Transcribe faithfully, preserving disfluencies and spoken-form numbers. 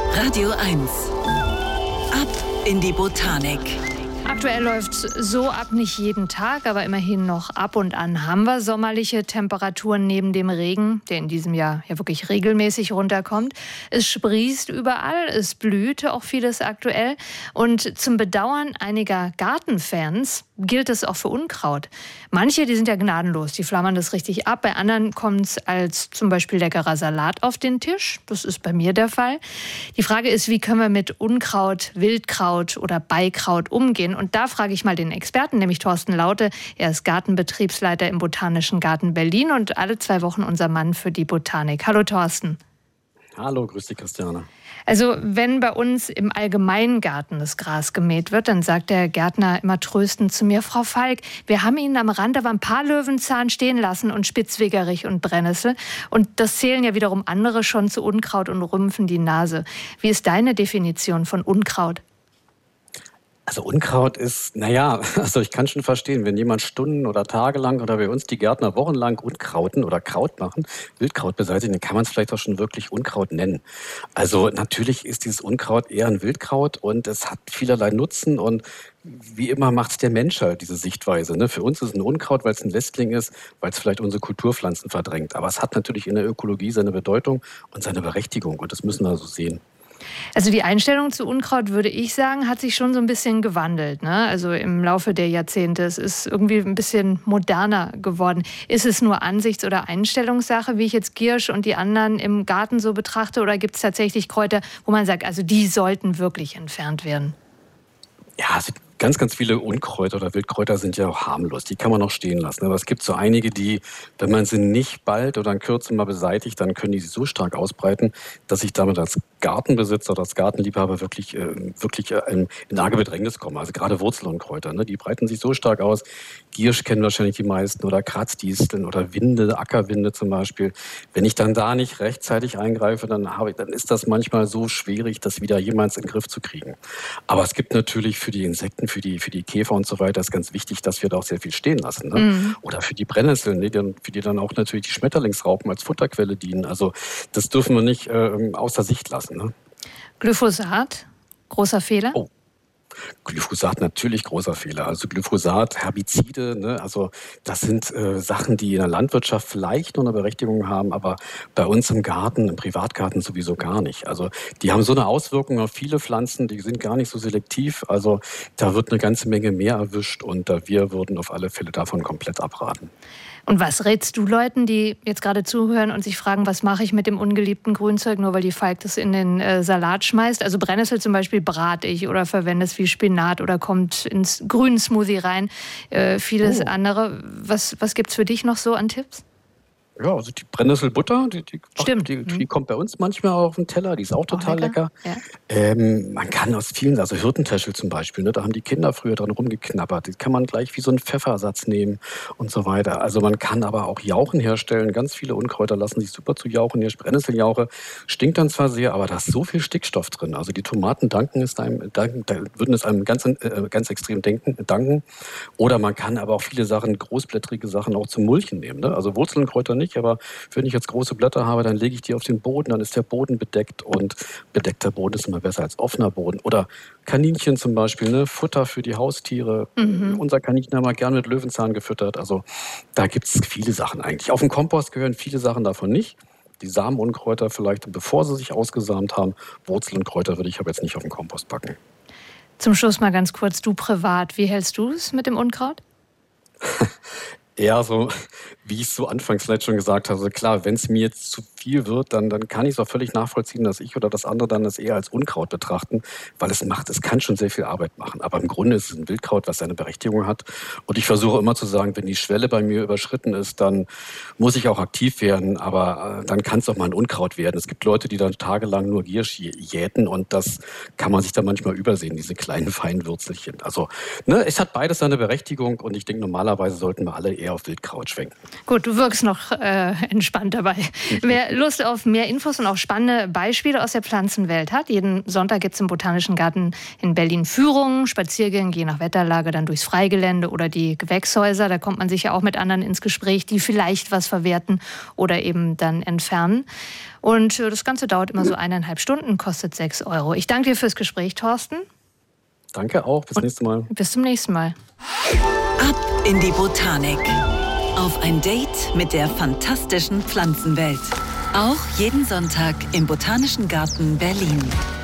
Radio eins. Ab in die Botanik. Aktuell läuft so ab nicht jeden Tag, aber immerhin noch ab und an haben wir sommerliche Temperaturen neben dem Regen, der in diesem Jahr ja wirklich regelmäßig runterkommt. Es sprießt überall, es blüht auch vieles aktuell. Und zum Bedauern einiger Gartenfans gilt es auch für Unkraut. Manche, die sind ja gnadenlos, die flammern das richtig ab. Bei anderen kommt es als zum Beispiel leckerer Salat auf den Tisch. Das ist bei mir der Fall. Die Frage ist, wie können wir mit Unkraut, Wildkraut oder Beikraut umgehen? Und da frage ich mal den Experten, nämlich Thorsten Laute. Er ist Gartenbetriebsleiter im Botanischen Garten Berlin und alle zwei Wochen unser Mann für die Botanik. Hallo Thorsten. Hallo, grüß dich Christiane. Also wenn bei uns im allgemeinen Garten das Gras gemäht wird, dann sagt der Gärtner immer tröstend zu mir: Frau Falk, wir haben Ihnen am Rand aber ein paar Löwenzahn stehen lassen und Spitzwegerich und Brennnessel. Und das zählen ja wiederum andere schon zu Unkraut und rümpfen die Nase. Wie ist deine Definition von Unkraut? Also Unkraut ist, naja, also ich kann schon verstehen, wenn jemand Stunden oder tagelang oder bei uns die Gärtner wochenlang Unkrauten oder Kraut machen, Wildkraut beseitigen, dann kann man es vielleicht auch schon wirklich Unkraut nennen. Also natürlich ist dieses Unkraut eher ein Wildkraut und es hat vielerlei Nutzen und wie immer macht es der Mensch halt, diese Sichtweise. Ne? Für uns ist es ein Unkraut, weil es ein Lästling ist, weil es vielleicht unsere Kulturpflanzen verdrängt. Aber es hat natürlich in der Ökologie seine Bedeutung und seine Berechtigung und das müssen wir so sehen. Also die Einstellung zu Unkraut, würde ich sagen, hat sich schon so ein bisschen gewandelt, ne? Also im Laufe der Jahrzehnte. Es ist irgendwie ein bisschen moderner geworden. Ist es nur Ansichts- oder Einstellungssache, wie ich jetzt Giersch und die anderen im Garten so betrachte? Oder gibt es tatsächlich Kräuter, wo man sagt, also die sollten wirklich entfernt werden? Ja, also ganz, ganz viele Unkräuter oder Wildkräuter sind ja auch harmlos. Die kann man auch stehen lassen. Aber es gibt so einige, die, wenn man sie nicht bald oder in Kürze mal beseitigt, dann können die sich so stark ausbreiten, dass ich damit als Gartenbesitzer oder als Gartenliebhaber wirklich, äh, wirklich äh, in, in arge Bedrängnis komme. Also gerade Wurzelunkräuter, ne? Die breiten sich so stark aus. Giersch kennen wahrscheinlich die meisten oder Kratzdisteln oder Winde, Ackerwinde zum Beispiel. Wenn ich dann da nicht rechtzeitig eingreife, dann, habe ich, dann ist das manchmal so schwierig, das wieder jemals in den Griff zu kriegen. Aber es gibt natürlich für die Insekten, für die, für die Käfer und so weiter, ist ganz wichtig, dass wir da auch sehr viel stehen lassen. Ne? Mhm. Oder für die Brennnesseln, ne? Die, für die dann auch natürlich die Schmetterlingsraupen als Futterquelle dienen. Also das dürfen wir nicht äh, außer Sicht lassen. Ne? Glyphosat, großer Fehler? Oh. Glyphosat natürlich großer Fehler. Also Glyphosat, Herbizide, ne, also das sind äh, Sachen, die in der Landwirtschaft vielleicht noch eine Berechtigung haben, aber bei uns im Garten, im Privatgarten sowieso gar nicht. Also die haben so eine Auswirkung auf viele Pflanzen, die sind gar nicht so selektiv. Also da wird eine ganze Menge mehr erwischt und äh, wir würden auf alle Fälle davon komplett abraten. Und was rätst du Leuten, die jetzt gerade zuhören und sich fragen, was mache ich mit dem ungeliebten Grünzeug, nur weil die Falk das in den äh, Salat schmeißt? Also Brennnessel zum Beispiel brate ich oder verwende es wie Spinat oder kommt ins grünen Smoothie rein. Äh, vieles oh. andere. Was, was gibt es für dich noch so an Tipps? Ja, also die Brennnesselbutter, die, die, Stimmt. Die, die, die kommt bei uns manchmal auf den Teller, die ist auch total auch lecker. lecker. Ja. Ähm, man kann aus vielen, also Hirtentäschel zum Beispiel, ne, da haben die Kinder früher dran rumgeknabbert. Die kann man gleich wie so einen Pfeffersatz nehmen und so weiter. Also man kann aber auch Jauchen herstellen. Ganz viele Unkräuter lassen sich super zu Jauchen her. Brennnesseljauche stinkt dann zwar sehr, aber da ist so viel Stickstoff drin. Also die Tomaten danken es einem, danken, würden es einem ganz, äh, ganz extrem denken, danken. Oder man kann aber auch viele Sachen, großblättrige Sachen auch zum Mulchen nehmen. Ne? Also Wurzelunkräuter nicht, aber wenn ich jetzt große Blätter habe, dann lege ich die auf den Boden, dann ist der Boden bedeckt und bedeckter Boden ist immer besser als offener Boden. Oder Kaninchen zum Beispiel, ne? Futter für die Haustiere. Mhm. Unser Kaninchen haben wir gern mit Löwenzahn gefüttert. Also da gibt es viele Sachen eigentlich. Auf den Kompost gehören viele Sachen davon nicht. Die Samenunkräuter vielleicht, bevor sie sich ausgesamt haben. Wurzelunkräuter würde ich aber jetzt nicht auf den Kompost packen. Zum Schluss mal ganz kurz, du privat, wie hältst du es mit dem Unkraut? Ja, so wie ich es so anfangs vielleicht schon gesagt habe. Also klar, wenn es mir jetzt zu viel wird, dann, dann kann ich es auch völlig nachvollziehen, dass ich oder das andere dann das eher als Unkraut betrachten, weil es macht, es kann schon sehr viel Arbeit machen. Aber im Grunde ist es ein Wildkraut, was seine Berechtigung hat. Und ich versuche immer zu sagen, wenn die Schwelle bei mir überschritten ist, dann muss ich auch aktiv werden. Aber äh, dann kann es auch mal ein Unkraut werden. Es gibt Leute, die dann tagelang nur Giersch jäten und das kann man sich dann manchmal übersehen, diese kleinen feinen Würzelchen. Also ne, es hat beides seine Berechtigung und ich denke, normalerweise sollten wir alle eher auf Wildkraut schwenken. Gut, du wirkst noch äh, entspannt dabei. Wer Lust auf mehr Infos und auch spannende Beispiele aus der Pflanzenwelt hat, jeden Sonntag gibt es im Botanischen Garten in Berlin Führungen, Spaziergänge, je nach Wetterlage dann durchs Freigelände oder die Gewächshäuser. Da kommt man sicher auch mit anderen ins Gespräch, die vielleicht was verwerten oder eben dann entfernen. Und das Ganze dauert immer so eineinhalb Stunden, kostet sechs Euro. Ich danke dir fürs Gespräch, Thorsten. Danke auch. Bis nächstes Mal. Bis zum nächsten Mal. Ab in die Botanik. Auf ein Date mit der fantastischen Pflanzenwelt. Auch jeden Sonntag im Botanischen Garten Berlin.